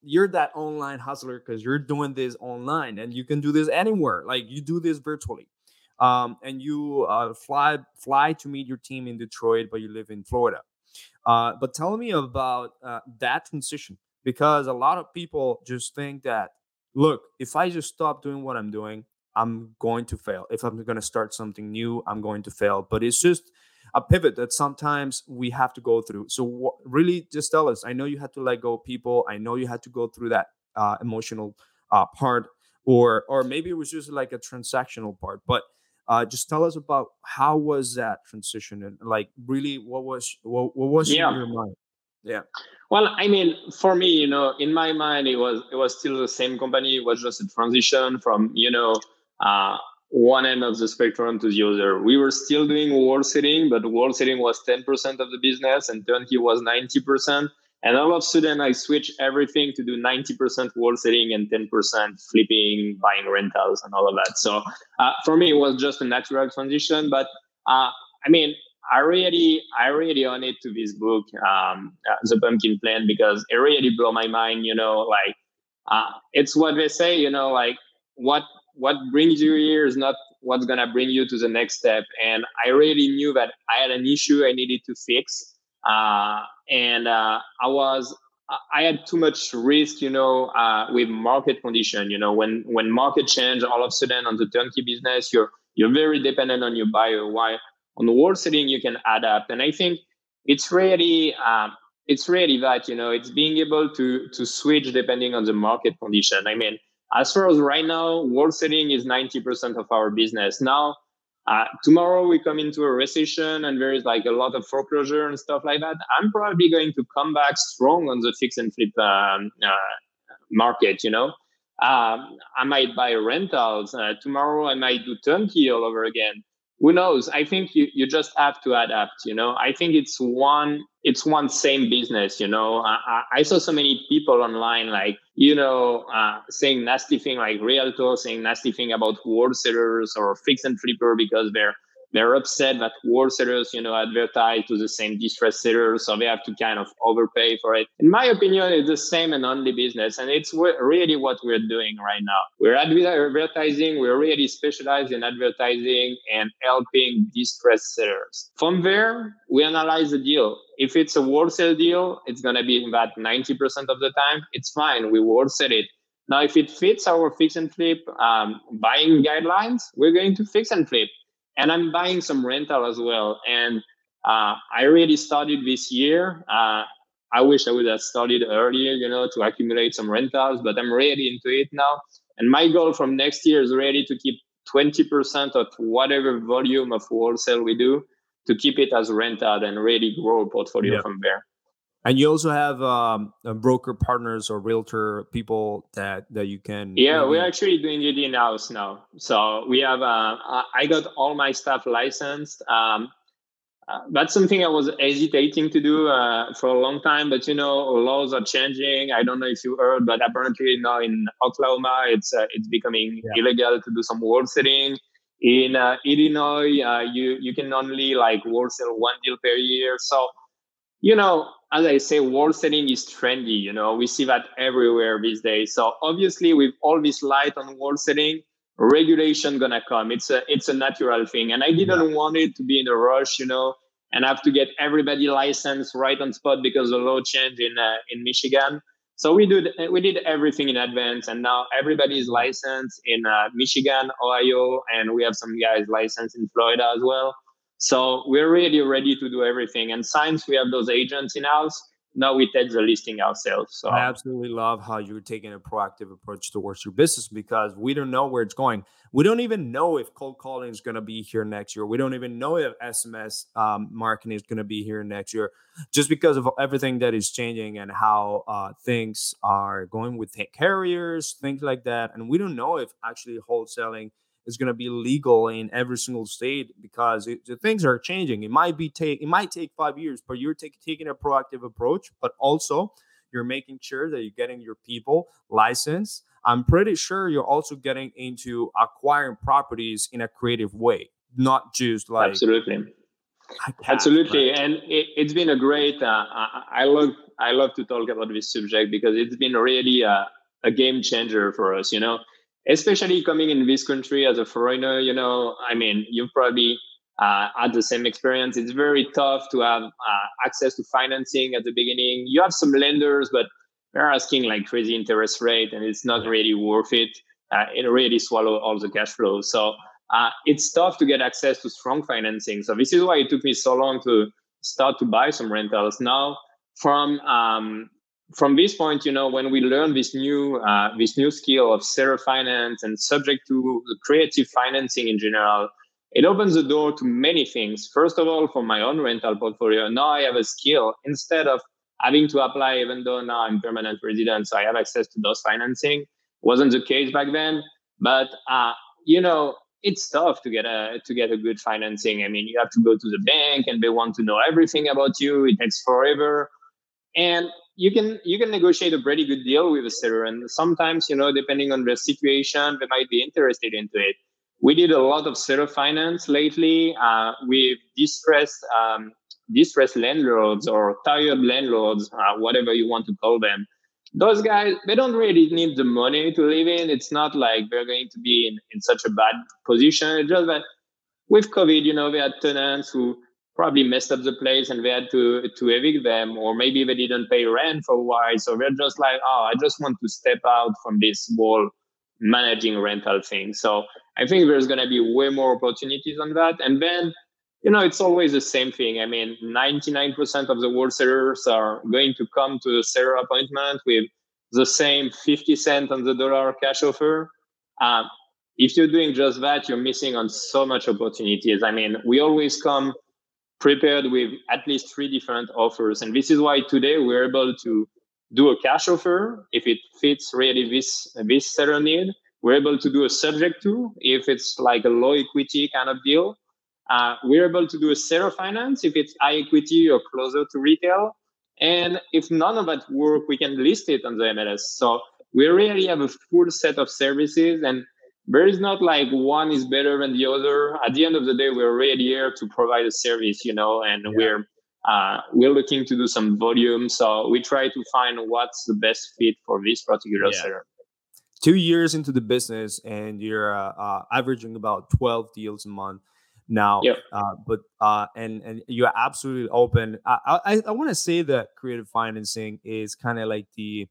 you're that online hustler because you're doing this online and you can do this anywhere. Like you do this virtually. Um, and you uh, fly fly to meet your team in Detroit, but you live in Florida. Uh, but tell me about uh, that transition, because a lot of people just think that, look, if I just stop doing what I'm doing, I'm going to fail. If I'm going to start something new, I'm going to fail. But it's just a pivot that sometimes we have to go through. So what, really just tell us, I know you had to let go of people. I know you had to go through that uh, emotional uh, part, or or maybe it was just like a transactional part. But uh, just tell us about how was that transition, and like really what was what, what was Yeah. in your mind? Yeah. Well, I mean, for me, you know, in my mind, it was it was still the same company. It was just a transition from, you know, uh, one end of the spectrum to the other. We were still doing wholesaling, but wholesaling was ten percent of the business and turnkey was ninety percent. And all of a sudden, I switched everything to do ninety percent wholesaling and ten percent flipping, buying rentals, and all of that. So uh, for me, it was just a natural transition. But uh, I mean, I really, I really own it to this book, um, uh, The Pumpkin Plan, because it really blew my mind. You know, like uh, it's what they say. You know, like what what brings you here is not what's gonna bring you to the next step. And I really knew that I had an issue I needed to fix. Uh, and uh, I was, I had too much risk, you know, uh, with market condition. You know, when when market change, all of a sudden on the turnkey business, you're you're very dependent on your buyer. While on the wholesaling, you can adapt. And I think it's really, um, it's really that, you know, it's being able to to switch depending on the market condition. I mean, as far as right now, wholesaling is ninety percent of our business now. Uh, tomorrow we come into a recession and there is like a lot of foreclosure and stuff like that. I'm probably going to come back strong on the fix and flip um, uh, market, you know. Um, I might buy rentals. Uh, tomorrow I might do turnkey all over again. Who knows? I think you, you just have to adapt, you know. I think it's one it's one same business, you know. I, I saw so many people online, like, you know, uh, saying nasty thing, like realtors saying nasty thing about wholesalers or fix and flipper because they're they're upset that wholesalers, you know, advertise to the same distressed sellers, so they have to kind of overpay for it. In my opinion, it's the same and only business, and it's really what we're doing right now. We're advertising, we're really specialized in advertising and helping distressed sellers. From there, we analyze the deal. If it's a wholesale deal, it's going to be about ninety percent of the time. It's fine. We wholesale it. Now, if it fits our fix and flip um, buying guidelines, we're going to fix and flip. And I'm buying some rental as well. And uh, I already started this year. Uh, I wish I would have started earlier, you know, to accumulate some rentals, but I'm really into it now. And my goal from next year is really to keep twenty percent of whatever volume of wholesale we do, to keep it as rental and really grow a portfolio yeah. from there. And you also have um, broker partners or realtor people that, that you can... Yeah, maybe... we're actually doing it in-house now. So we have... Uh, I got all my staff licensed. Um, uh, that's something I was hesitating to do uh, for a long time. But, you know, laws are changing. I don't know if you heard, but apparently now in Oklahoma, it's uh, it's becoming yeah. illegal to do some wholesaling. In uh, Illinois, uh, you, you can only like wholesale one deal per year. So, you know, as I say, wholesaling is trendy. You know, we see that everywhere these days. So obviously, with all this light on wholesaling, regulation gonna come. It's a it's a natural thing, and I didn't yeah. want it to be in a rush, you know, and have to get everybody licensed right on spot because the law changed in uh, in Michigan. So we did we did everything in advance, and now everybody is licensed in uh, Michigan, Ohio, and we have some guys licensed in Florida as well. So we're really ready to do everything. And since we have those agents in-house, now we take the listing ourselves. So I absolutely love how you're taking a proactive approach towards your business, because we don't know where it's going. We don't even know if cold calling is going to be here next year. We don't even know if S M S um, marketing is going to be here next year, just because of everything that is changing and how uh, things are going with carriers, things like that. And we don't know if actually wholesaling is going to be legal in every single state, because it, the things are changing. It might be take it might take five years, but you're take, taking a proactive approach. But also, you're making sure that you're getting your people licensed. I'm pretty sure you're also getting into acquiring properties in a creative way, not just like absolutely. Absolutely, and it, it's been a great. Uh, I, I love I love to talk about this subject because it's been really a, a game changer for us. You know, especially coming in this country as a foreigner. You know, I mean, you've probably uh, had the same experience. It's very tough to have uh, access to financing at the beginning. You have some lenders, but they're asking like crazy interest rate, and it's not really worth it. Uh, it really swallow all the cash flow. So. Uh, it's tough to get access to strong financing. So this is why it took me so long to start to buy some rentals. Now, from um, from this point, you know, when we learn this new uh, this new skill of seller finance and subject to the creative financing in general, it opens the door to many things. First of all, for my own rental portfolio, now I have a skill. Instead of having to apply, even though now I'm permanent resident, so I have access to those financing. Wasn't the case back then, but uh, you know. It's tough to get a to get a good financing. I mean, you have to go to the bank and they want to know everything about you. It takes forever. And you can you can negotiate a pretty good deal with a seller. And sometimes, you know, depending on the situation, they might be interested into it. We did a lot of seller finance lately uh, with distressed um, distressed landlords or tired landlords, uh, whatever you want to call them. Those guys, they don't really need the money to live in. It's not like they're going to be in, in such a bad position. It's just that with COVID, you know, they had tenants who probably messed up the place and they had to, to evict them, or maybe they didn't pay rent for a while. So they're just like, oh, I just want to step out from this whole managing rental thing. So I think there's going to be way more opportunities on that. And then, you know, it's always the same thing. I mean, ninety-nine percent of the wholesalers are going to come to the seller appointment with the same fifty cent on the dollar cash offer. Um, if you're doing just that, you're missing on so much opportunities. I mean, we always come prepared with at least three different offers. And this is why today we're able to do a cash offer if it fits really this, this seller need. We're able to do a subject to if it's like a low equity kind of deal. Uh, we're able to do a seller finance if it's high equity or closer to retail. And if none of that work, we can list it on the M L S. So we really have a full set of services, and there is not like one is better than the other. At the end of the day, we're really here to provide a service, you know, and yeah. we're uh, we're looking to do some volume. So we try to find what's the best fit for this particular yeah. seller. Two years into the business, and you're uh, uh, averaging about twelve deals a month. Now, yep. uh, but uh, and and you're absolutely open. I I, I want to say that creative financing is kind of like the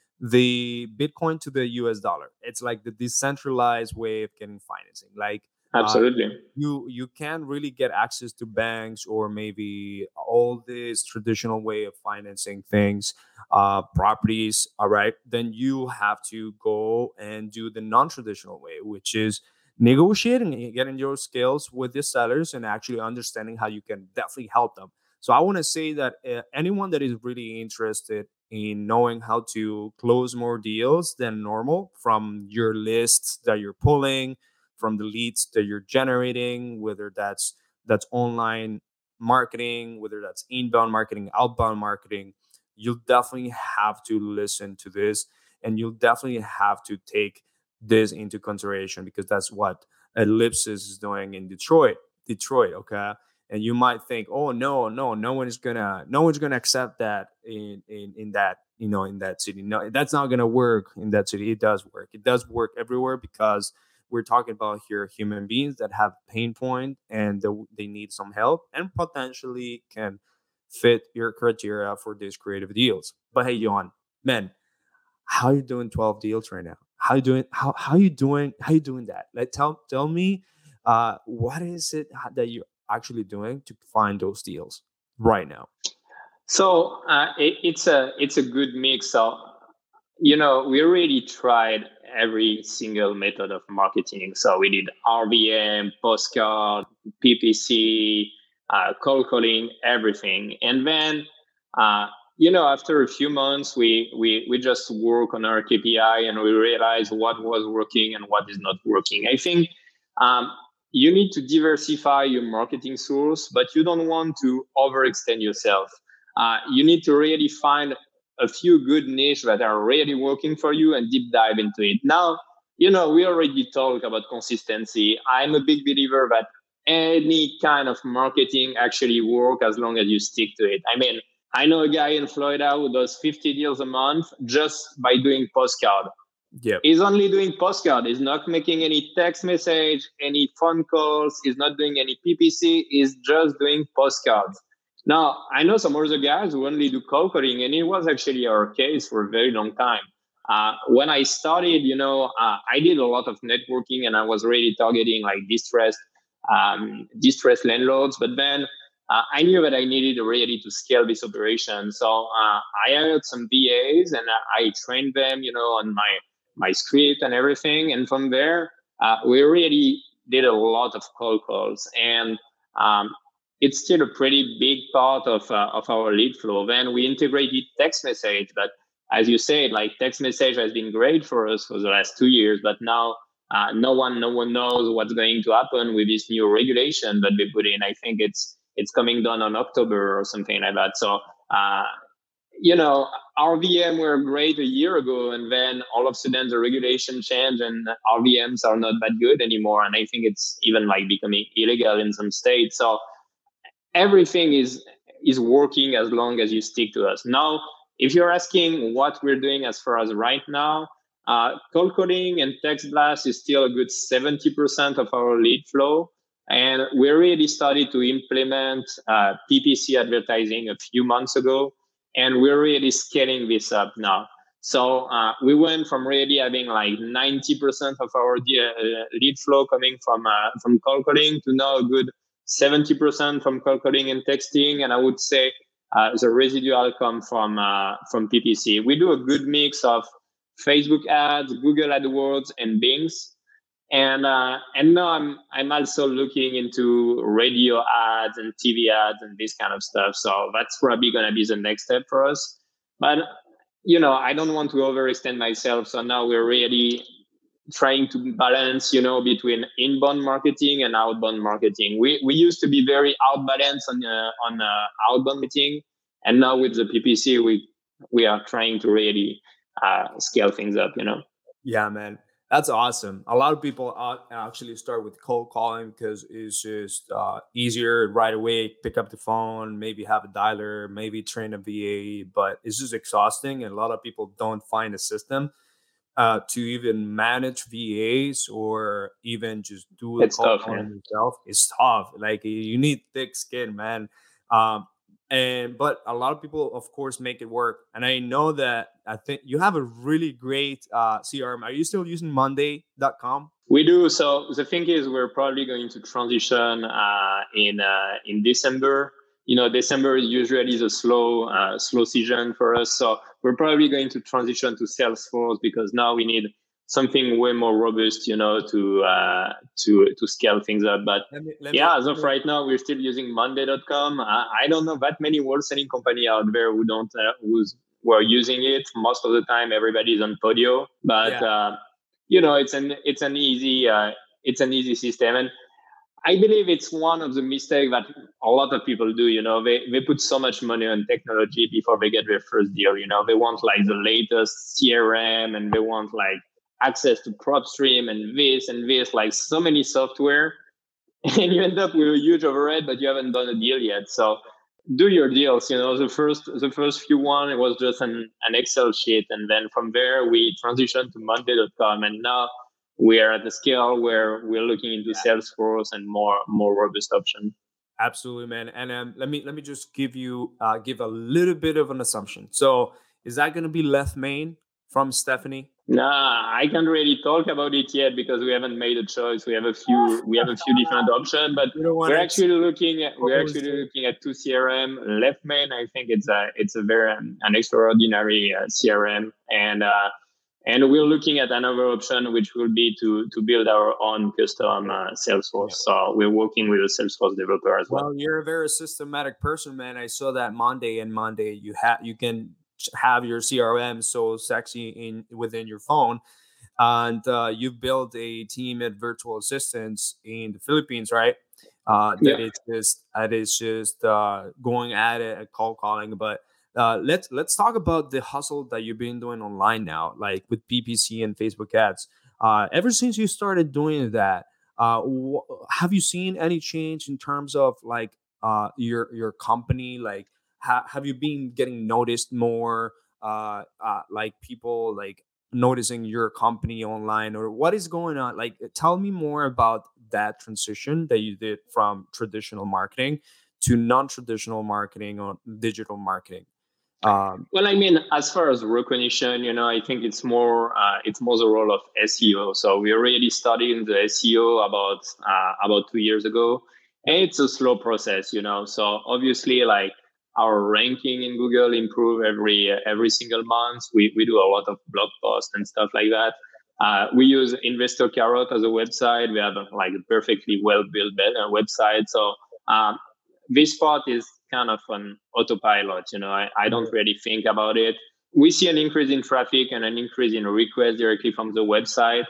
the Bitcoin to the U S dollar. It's like the decentralized way of getting financing. Like absolutely, uh, you you can't really get access to banks or maybe all this traditional way of financing things, uh, properties. All right, then you have to go and do the non-traditional way, which is negotiating and getting your skills with the sellers and actually understanding how you can definitely help them. So I want to say that uh, anyone that is really interested in knowing how to close more deals than normal from your lists that you're pulling, from the leads that you're generating, whether that's that's online marketing, whether that's inbound marketing, outbound marketing, you'll definitely have to listen to this, and you'll definitely have to take this into consideration, because that's what Ellipsis is doing in Detroit. Detroit, okay. And you might think, oh no, no, no one is gonna, no one's gonna accept that in in in that, you know, in that city. No, that's not gonna work in that city. It does work. It does work everywhere, because we're talking about here human beings that have pain point and the, they need some help and potentially can fit your criteria for these creative deals. But hey, Johan, man, how are you doing twelve deals right now? How you doing? How how you doing? How you doing that? Like tell tell me, uh, what is it that you're actually doing to find those deals right now? So uh, it, it's a it's a good mix. So you know, we already tried every single method of marketing. So we did R V M, postcard, P P C, uh, cold calling, everything, and then. Uh, You know, after a few months, we, we we just work on our K P I and we realize what was working and what is not working. I think um, you need to diversify your marketing source, but you don't want to overextend yourself. Uh, you need to really find a few good niche that are really working for you and deep dive into it. Now, you know, we already talked about consistency. I'm a big believer that any kind of marketing actually work as long as you stick to it. I mean, I know a guy in Florida who does fifty deals a month just by doing postcard. Yeah, He's only doing postcard. He's not making any text message, any phone calls. He's not doing any P P C. He's just doing postcards. Now, I know some other guys who only do cold calling, and it was actually our case for a very long time. Uh, when I started, you know, uh, I did a lot of networking, and I was really targeting like distressed, um, distressed landlords. But then uh, I knew that I needed really to scale this operation. So uh, I hired some V As, and I trained them, you know, on my my script and everything. And from there, uh, we really did a lot of cold calls, and um, it's still a pretty big part of uh, of our lead flow. Then we integrated text message, but as you said, like text message has been great for us for the last two years, but now uh, no one, no one knows what's going to happen with this new regulation that they put in. I think it's it's coming down on October or something like that. So, uh, you know, R V M were great a year ago, and then all of a sudden the regulation changed, and R V Ms are not that good anymore. And I think it's even like becoming illegal in some states. So everything is is working as long as you stick to us. Now, if you're asking what we're doing as far as right now, uh, cold calling and text blast is still a good seventy percent of our lead flow. And we really started to implement uh, P P C advertising a few months ago. And we're really scaling this up now. So uh, we went from really having like ninety percent of our uh, lead flow coming from uh, from cold calling to now a good seventy percent from cold calling and texting. And I would say uh, the residual come from uh, from P P C. We do a good mix of Facebook ads, Google AdWords, and Bings. And uh, and now I'm I'm also looking into radio ads and T V ads and this kind of stuff. So that's probably going to be the next step for us. But you know, I don't want to overextend myself. So now we're really trying to balance, you know, between inbound marketing and outbound marketing. We we used to be very outbalanced on uh, on uh, outbound marketing, and now with the P P C, we we are trying to really uh, scale things up. You know. Yeah, man. That's awesome. A lot of people actually start with cold calling because it's just uh, easier right away. Pick up the phone, maybe have a dialer, maybe train a V A, but it's just exhausting. And a lot of people don't find a system uh, to even manage V As or even just do the cold calling yourself. It's tough. Like you need thick skin, man. Um, And but a lot of people, of course, make it work. And I know that I think you have a really great uh, C R M. Are you still using Monday dot com? We do. So the thing is, we're probably going to transition uh, in uh, in December. You know, December is usually the slow uh, slow season for us. So we're probably going to transition to Salesforce because now we need something way more robust, you know, to uh, to to scale things up. But let me, let yeah, me, as of right now, we're still using Monday dot com. I, I don't know that many wholesaling company out there who don't uh, who's who are using it. Most of the time, everybody's on Podio. But yeah. uh, you know, it's an it's an easy uh, it's an easy system, and I believe it's one of the mistakes that a lot of people do. You know, they they put so much money on technology before they get their first deal. You know, they want like the latest C R M, and they want like access to PropStream and this and this, like so many software, and you end up with a huge overhead, but you haven't done a deal yet. So do your deals. You know, the first the first few one, it was just an, an Excel sheet, and then from there we transitioned to Monday dot com, and now we are at the scale where we're looking into yeah. Salesforce and more more robust option. Absolutely, man. And um, let me let me just give you uh, give a little bit of an assumption. So is that going to be left main from Stephanie? Nah, I can't really talk about it yet because we haven't made a choice. We have a few, we have a few different options, but we're actually looking at we're actually looking at two C R M. Leftmain, I think it's a it's a very um, an extraordinary uh, C R M, and uh, and we're looking at another option, which will be to to build our own custom uh, Salesforce. So we're working with a Salesforce developer as well. Well, you're a very systematic person, man. I saw that Monday and Monday you have you can have your C R M so sexy in within your phone, and uh, you built a team at Virtual Assistants in the Philippines, right? Uh, that yeah. it's just that is just uh, going at it at cold calling. But uh, let's let's talk about the hustle that you've been doing online now, like with P P C and Facebook ads. Uh, ever since you started doing that, Uh, wh- have you seen any change in terms of like uh, your your company? Like, ha- have you been getting noticed more? Uh, uh, like people like noticing your company online, or what is going on? Like, tell me more about that transition that you did from traditional marketing to non-traditional marketing or digital marketing. Um, Well, I mean, as far as recognition, you know, I think it's more uh, it's more the role of S E O. So we already studied the S E O about uh, about two years ago, and it's a slow process, you know. So obviously, like our ranking in Google improve every every single month. We we do a lot of blog posts and stuff like that. Uh, we use Investor Carrot as a website. We have a, like a perfectly well built website. So um, this part is kind of an autopilot. You know, I, I don't really think about it. We see an increase in traffic and an increase in requests directly from the website,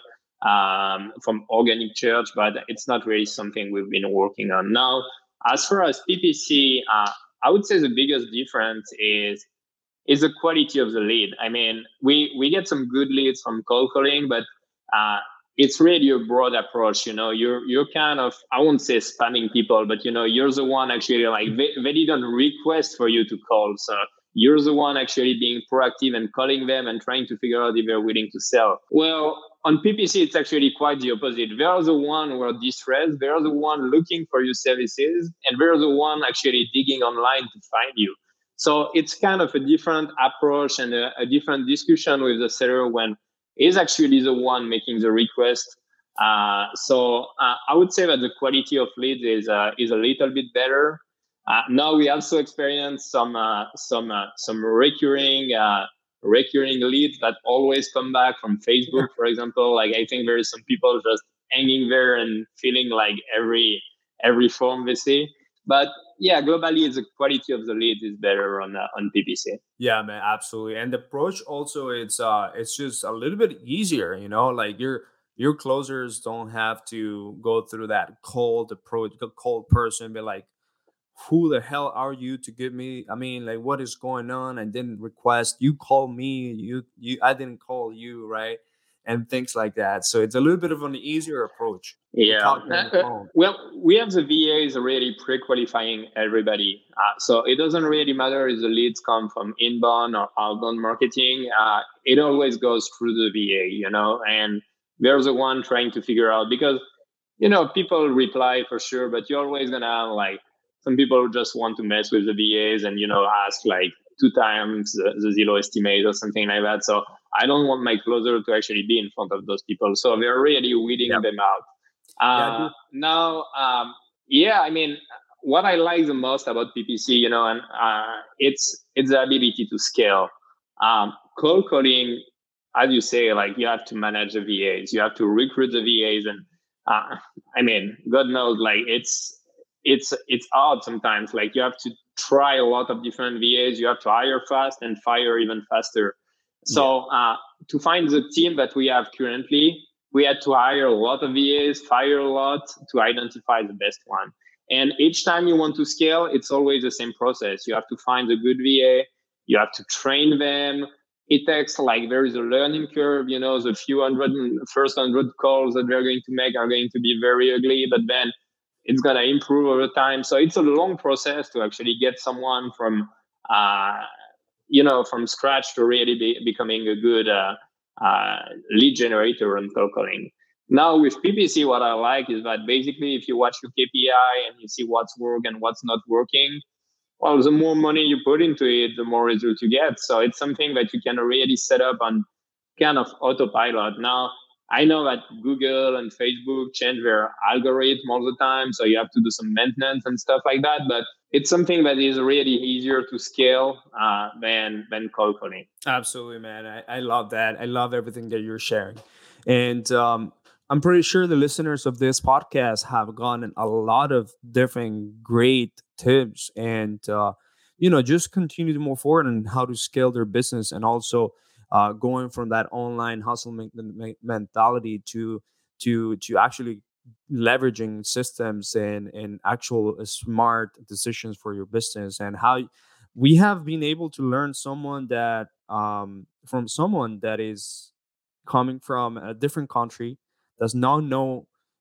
um, from organic search, but it's not really something we've been working on. Now, as far as P P C, uh, I would say the biggest difference is is the quality of the lead. I mean, we we get some good leads from cold calling, but uh, it's really a broad approach. You know, you're you're kind of, I won't say spamming people, but you know, you're the one actually like they, they didn't request for you to call, so you're the one actually being proactive and calling them and trying to figure out if they're willing to sell. Well, on P P C, it's actually quite the opposite. They're the one who are distressed. They're the one looking for your services, and they're the one actually digging online to find you. So it's kind of a different approach and a, a different discussion with the seller when he's actually the one making the request. Uh, so uh, I would say that the quality of leads is uh, is a little bit better. Uh, now we also experience some uh, some uh, some recurring uh, recurring leads that always come back from Facebook, for example. Like I think there is some people just hanging there and feeling like every every form they see. But yeah, globally, the quality of the lead is better on uh, on P P C. Yeah, man, absolutely. And the approach also, it's uh it's just a little bit easier, you know, like your your closers don't have to go through that cold approach, the cold person, be like, who the hell are you to give me? I mean, like, what is going on? I didn't request. You call me. You you. I didn't call you, right? And things like that. So it's a little bit of an easier approach. Yeah. Uh, well, we have the V As already pre-qualifying everybody. Uh, so it doesn't really matter if the leads come from inbound or outbound marketing. Uh, it always goes through the V A, you know, and they're the one trying to figure out because, you know, people reply for sure, but you're always going to have like some people who just want to mess with the V As and, you know, ask like two times the, the Zillow estimate or something like that. So I don't want my closer to actually be in front of those people. So we're really weeding yep. them out. Uh, yeah, now, um, yeah, I mean, what I like the most about P P C, you know, and uh, it's it's the ability to scale. Um, cold calling, as you say, like you have to manage the V As, you have to recruit the V As, and uh, I mean, God knows, like it's it's it's hard sometimes. Like you have to try a lot of different V As. You have to hire fast and fire even faster. So uh, to find the team that we have currently, we had to hire a lot of V As, fire a lot to identify the best one. And each time you want to scale, it's always the same process. You have to find a good V A. You have to train them. It takes like there is a learning curve. You know, the few hundred first hundred calls that they're going to make are going to be very ugly, but then it's going to improve over time. So it's a long process to actually get someone from, uh, you know, from scratch to really be becoming a good uh, uh, lead generator and cold calling. Now with P P C, what I like is that basically if you watch your K P I and you see what's working and what's not working, well, the more money you put into it, the more results you get. So it's something that you can really set up on kind of autopilot. Now, I know that Google and Facebook change their algorithm all the time, so you have to do some maintenance and stuff like that. But it's something that is really easier to scale uh, than than cold calling. Absolutely, man. I, I love that. I love everything that you're sharing. And um, I'm pretty sure the listeners of this podcast have gotten a lot of different great tips and, uh, you know, just continue to move forward on how to scale their business and also uh, going from that online hustle me- me- mentality to to to actually leveraging systems and, and actual smart decisions for your business. And how we have been able to learn someone that um, from someone that is coming from a different country, does not know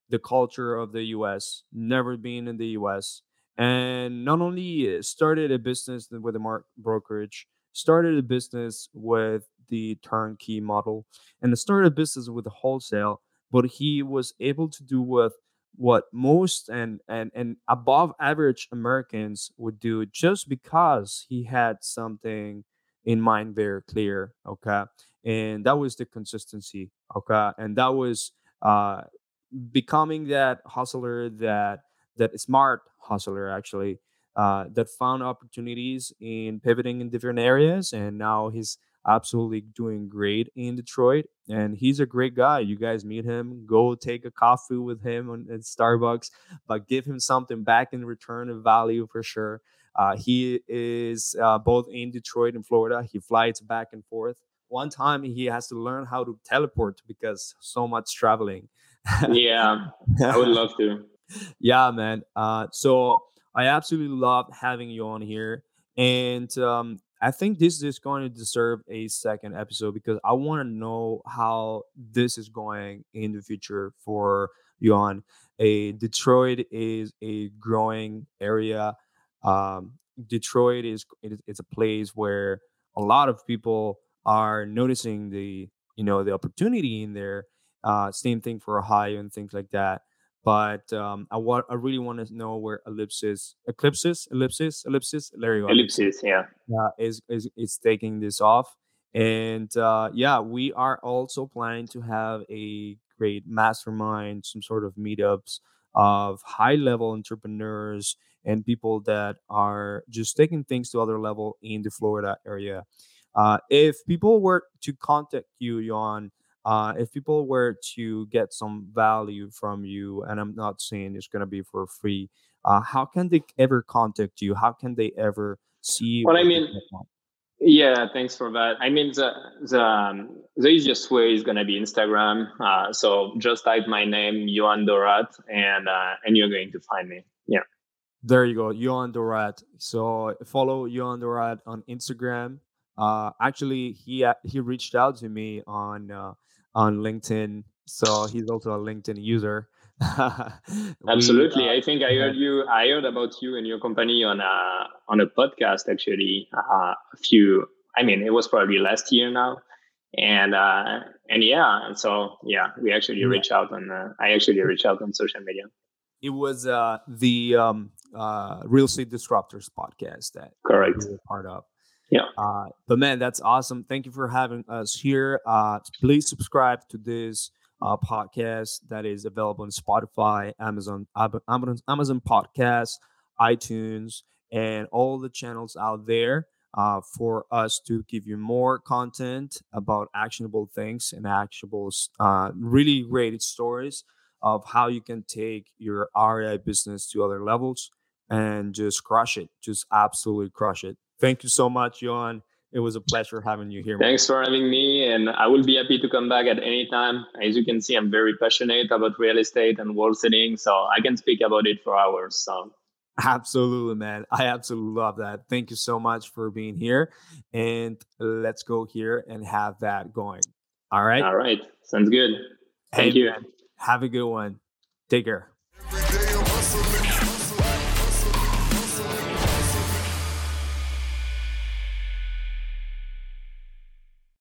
the culture of the U S, never been in the U S, and not only started a business with a mark brokerage, started a business with the turnkey model, and started a business with the wholesale, but he was able to do with what most and and and above average Americans would do just because he had something in mind very clear. Okay. And that was the consistency. Okay. And that was uh becoming that hustler, that that smart hustler actually, uh that found opportunities in pivoting in different areas, and now he's absolutely doing great in Detroit, and he's a great guy. You guys meet him, go take a coffee with him on, at Starbucks, but give him something back in return of value for sure. Uh, he is uh, both in Detroit and Florida. He flies back and forth. One time he has to learn how to teleport because so much traveling. Yeah, I would love to. Yeah, man. Uh, so I absolutely love having you on here. And um, I think this is going to deserve a second episode because I want to know how this is going in the future for Johan. A Detroit is a growing area. Um, Detroit is it, is- it's a place where a lot of people are noticing the you know the opportunity in there. Uh, same thing for Ohio and things like that. But um, I want I really want to know where ellipsis, eclipses, ellipsis, ellipsis. There you go, ellipsis. Ellipsis, yeah. Uh, is is is taking this off, and uh, yeah, we are also planning to have a great mastermind, some sort of meetups of high level entrepreneurs and people that are just taking things to other level in the Florida area. Uh, if people were to contact you, Johan, uh, if people were to get some value from you, and I'm not saying it's going to be for free, uh, how can they ever contact you? How can they ever see Well, I what you mean, get on? yeah, thanks for that. I mean, the the um, the easiest way is gonna be Instagram. Uh, so just type my name, Johan Dorat, and uh, and you're going to find me. Yeah, There you go, Johan Dorat. So follow Johan Dorat on Instagram. Uh, actually, he a- he reached out to me on uh, on LinkedIn, so he's also a LinkedIn user. we absolutely. I think I uh, heard you. I heard about you and your company on a on a podcast actually. Uh, a few. I mean, it was probably last year now, and uh, and yeah, and so yeah, we actually yeah, reach out on. Uh, I actually reach out on social media. it was uh, the um, uh, Real Estate Disruptors podcast that uh, Correct. we were part of. Yeah. Uh, but man, that's awesome. Thank you for having us here. Uh, please subscribe to this uh, podcast that is available on Spotify, Amazon, Ab- Amazon, Amazon Podcasts, iTunes, and all the channels out there uh, for us to give you more content about actionable things and actionable, uh, really great stories of how you can take your R E I business to other levels and just crush it, just absolutely crush it. Thank you so much, Johan. It was a pleasure having you here, man. Thanks for having me, and I will be happy to come back at any time. As you can see, I'm very passionate about real estate and wholesaling, so I can speak about it for hours. So, Absolutely, man. I absolutely love that. Thank you so much for being here. And let's go here and have that going. All right. all right, sounds good. Hey, Thank you. man. Have a good one. Take care. Every day I'm hustling.